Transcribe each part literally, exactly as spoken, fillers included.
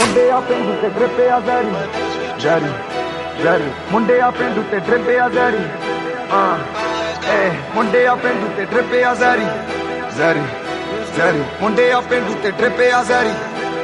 ਮੁੰਡੇ ਆ ਪਿੰਡੂ ਤੇ ਡਰਿੱਪੇ ਆ ਜ਼ੈਰੀ ਜ਼ੈਰੀ ਜ਼ੈਰੀ ਮੁੰਡੇ ਆ ਪਿੰਡੂ ਤੇ ਡਰਿੱਪੇ ਆ ਜ਼ੈਰੀ ਹਾਂ ਏ ਮੁੰਡੇ ਆ ਪਿੰਡੂ ਤੇ ਡਰਿੱਪੇ ਆ ਜ਼ੈਰੀ ਜ਼ੈਰੀ ਜ਼ੈਰੀ ਮੁੰਡੇ ਆ ਪਿੰਡੂ ਤੇ ਡਰਿੱਪੇ ਆ ਜ਼ੈਰੀ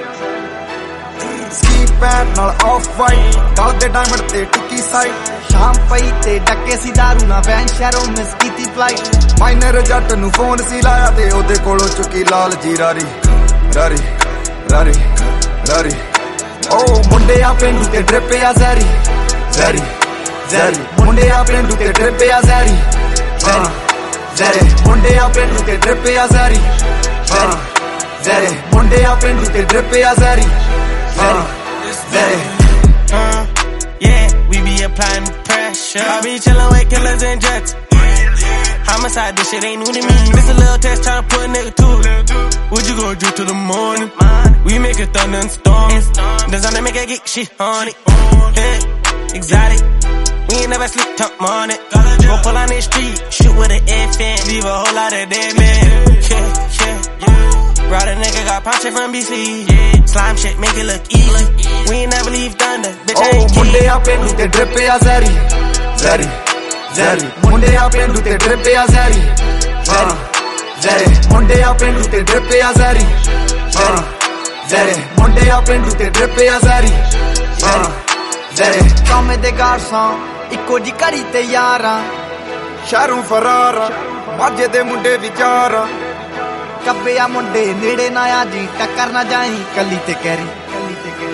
ਸਕੀ ਪੈਂਟ ਨਾਲ ਆਫ ਵਾਈਟ ਗਲ ਦੇ ਡਾਇਮੰਡ ਤੇ ਟਿੱਕੀ ਸਾਈਡ ਸ਼ਾਮ ਪਈ ਤੇ ਡੱਕੇ ਸੀ ਦਾਰੂ ਨਾ ਵੈਨ ਸ਼ਹਿਰੋਂ ਮਿਸ ਕੀਤੀ ਫਲਾਈਟ ਮਾਈਨਰ ਜੱਟ ਨੂੰ ਫੋਨ ਸੀ ਲਾਇਆ ਤੇ ਉਹਦੇ ਕੋਲੋਂ ਚੁੱਕੀ ਲਾਲ ਜੀ ਰਾਰੀ ਰਾਰੀ ਰਾਰੀ ਰਾਰੀ ਓ ਮੁੰਡੇ ਆ ਪਿੰਡੂ ਤੇ ਡਰਿੱਪੇ ਆ ਜ਼ੈਰੀ ਜ਼ੈਰੀ ਜ਼ੈਰੀ ਮੁੰਡੇ ਆ ਪਿੰਡੂ ਤੇ ਡਰਿੱਪੇ ਆ ਜ਼ੈਰੀ ਜ਼ੈਰੀ ਜ਼ੈਰੀ ਮੁੰਡੇ ਆ ਪਿੰਡੂ ਤੇ ਡਰਿੱਪੇ ਆ ਜ਼ੈਰੀ ਜ਼ੈਰੀ ਜ਼ੈਰੀ ਮੁੰਡੇ ਆ ਪਿੰਡੂ ਤੇ ਡਰਿੱਪੇ ਆ Jerry Jerry Jerry Yeah, we be applying the pressure. I be chillin' with killers and jets. Homicide, this shit ain't new to me. This a little test tryna put a nigga to it. What you gon' do till the morning? We make it thunder and storm. Design to make it get shit on it. Yeah, exotic. We ain't never sleep talk on it. Go pull on the street, shoot with an F N. Leave a whole lot of dead men. Yeah, yeah, yeah. Brought a nigga got punched from B C. Slime shit make it look easy. We ain't never leave thunder. Bitch, I ain't ਮੁੰਡੇ ਆ ਪਿੰਡੂ ਤੇ ਡਰਿੱਪੇ ਆ Jerry Jerry Jerry ਮੁੰਡੇ ਆ ਪਿੰਡੂ ਤੇ ਡਰਿੱਪੇ ਆ Jerry Jerry Jerry ਮੁੰਡੇ ਆ ਪਿੰਡੂ ਤੇ ਡਰਿੱਪੇ ਆ ਜ਼ੈਰੀ ਜ਼ੈਰੀ ਜ਼ੈਰੀ ਮੁੰਡੇ ਆ ਪਿੰਡੂ ਤੇ ਡਰਿੱਪੇ ਆ ਜ਼ੈਰੀ ਜ਼ੈਰੀ ਜ਼ੈਰੀ ਕਾਮੇ ਦੇ ਗਾਰਸਾਂ ਇੱਕੋ ਜੀ ਘੜੀ ਤੇ ਯਾਰਾਂ ਸ਼ਹਿਰੋਂ ਫਰਾਰ ਮਾਝੇ ਦੇ ਮੁੰਡੇ ਵਿਚਾਰ ਕੱਬੇ ਆ ਮੁੰਡੇ ਨੇੜੇ ਨਾ ਆ ਜੀ ਟੱਕਰ ਨਾ ਜਾਈ ਕੱਲੀ ਤੇ ਕਹਿਰੀ ਕੱਲੀ ਤੇ ਕਹਿਰੀ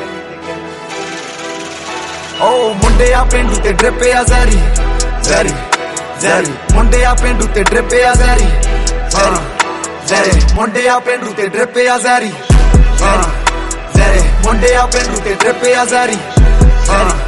ਓ ਮੁੰਡੇ ਆ ਪਿੰਡੂ ਤੇ ਡਰਿੱਪੇ ਆ ਜ਼ੈਰੀ ਜ਼ੈਰੀ ਜ਼ੈਰੀ ਮੁੰਡੇ ਆ ਪਿੰਡੂ ਤੇ ਡਰਿੱਪੇ ਆ ਜ਼ੈਰੀ ਜ਼ੈਰੀ ਜ਼ੈਰੀ ਮੁੰਡੇ ਆ ਪਿੰਡੂ ਤੇ ਡਰਿੱਪੇ ਆ ਜ਼ੈਰੀ ਜ਼ੈਰੀ ਜ਼ੈਰੀ ਮੁੰਡੇ ਆ ਪਿੰਡੂ ਤੇ ਡਰਿੱਪੇ ਆ ਜ਼ੈਰੀ ਜ਼ੈਰੀ